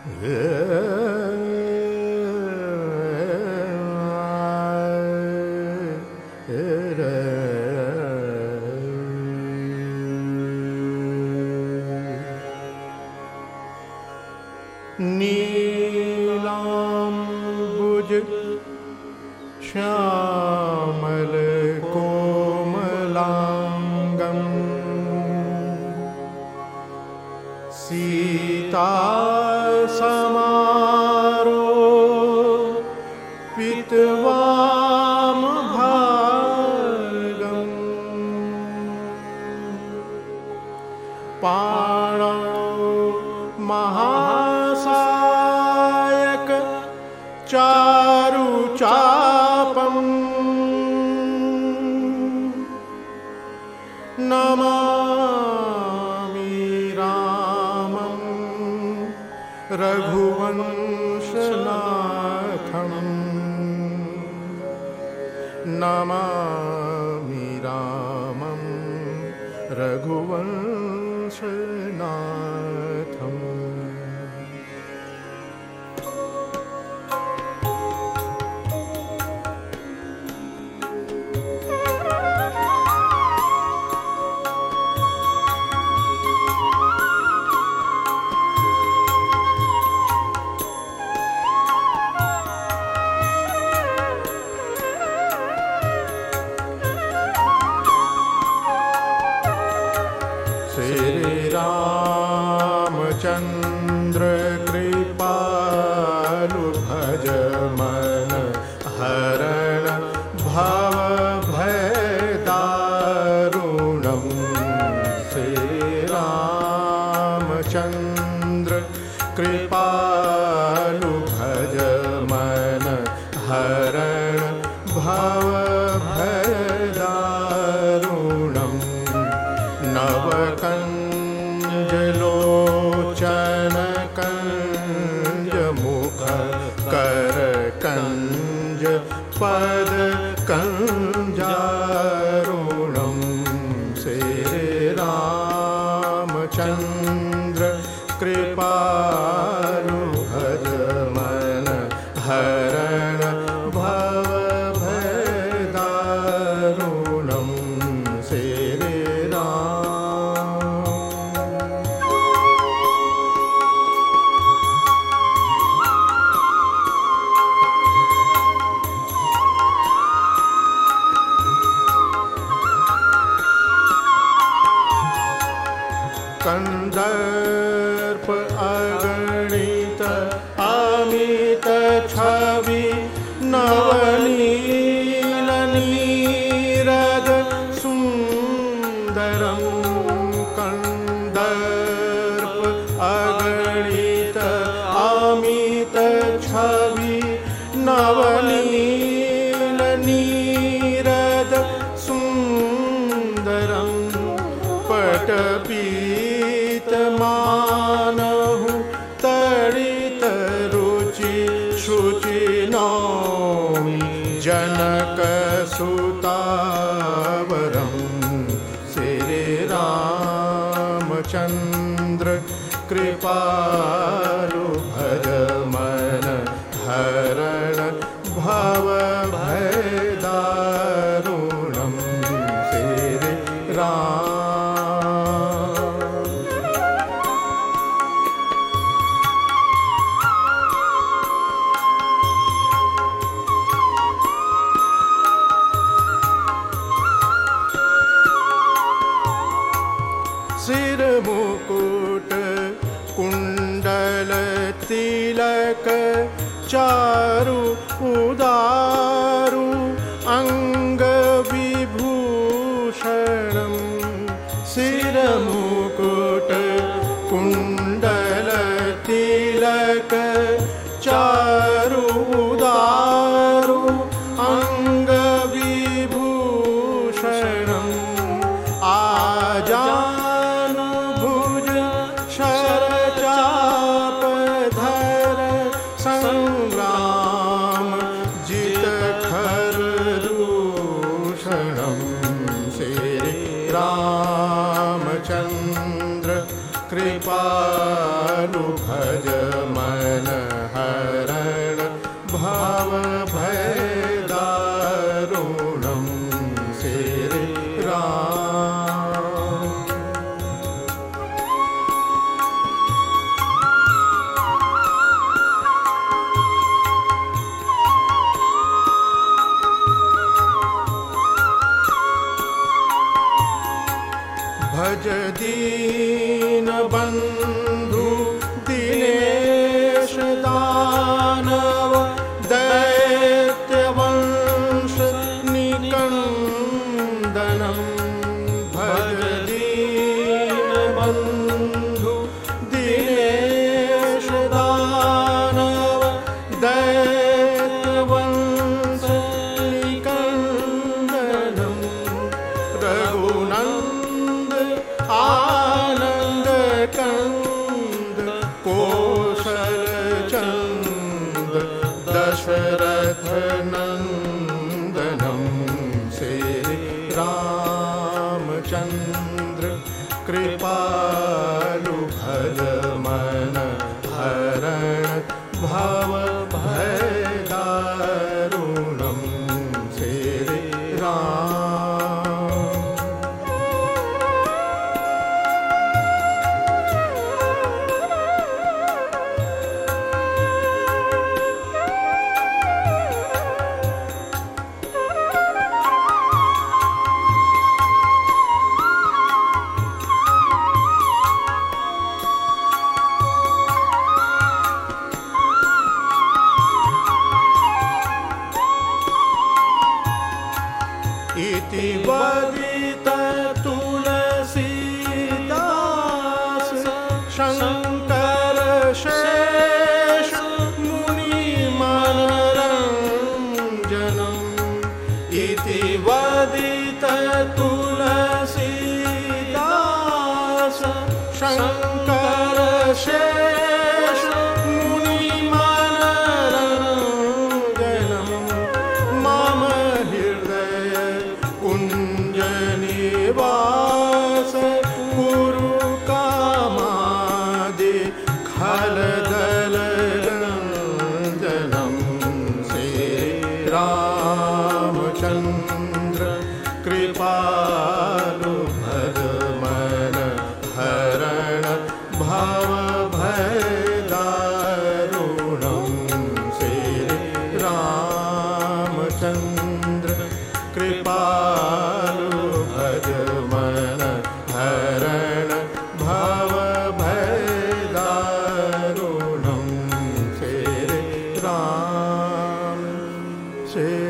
नीलाम्बुज श्यामल कोमलांगं सीता समारोपितवामभागं पाणौ महासायक चारुचापं नमामि रामं रघुवंशनाथं नमामि रामं रघुवंशनाथम्। श्री रामचंद्र कृपालु भज मन हरण भव भय दारुणं। श्री रामचंद्र कृपालु भज मन हरण भव भय दारुणं। नवकंजलोचन कंज मुख कर कंज पद कंजारुणं। श्री रामचंद्र कृपालु भज मन हरण भव भय दारुणं। श्री कंदर्प अगणित अमित छवि नवनील नीरद सुंदरं। कंदर्प अगणित अमित छवि नवनील नीरद सुंदरं। पटपीत मानहु तड़ित रुचि शुचि नौमि जनक सुतावरं। श्री रामचंद्र कृपालु भज मन हरण भव भय दारुणं। श्री राम सिर मुकुट कुंडल तिलक चारु उदारु अंग विभूषणं। सिर मुकुट कुंडल तिलक चारु उदारु अंग विभूषणं। आजानुभुज शरचापधर संग्राम जित खरदूषणं। श्री रामचंद्र कृपालु भज मन भज दीन बंधु दिनेश दानव दैत्य वंश निकंदनम भज दीन बंधु दिनेश दानव दैत्य वंश निकंदनम रघुनंद आनंद कंद कौशल चंद दशरथ नंदनम श्री रामचंद्र कृपालु भज मन हरण भव भय दारुणम श्री राम। इति वदित तुलसीदास शंकर शेष मुनि मनरंजनम इति वदित तुलसीदास शंकर शेष मुनि मनरंजनम मम हृदय कुंजनिवास कुरु कामादि खलदलनंदनम श्री रामचंद्र कृपालु भज मन हरण भव भय दारुणम श्री रामचंद्र कृपालु भज मन हरण भव भय दारुणम श्री राम श्री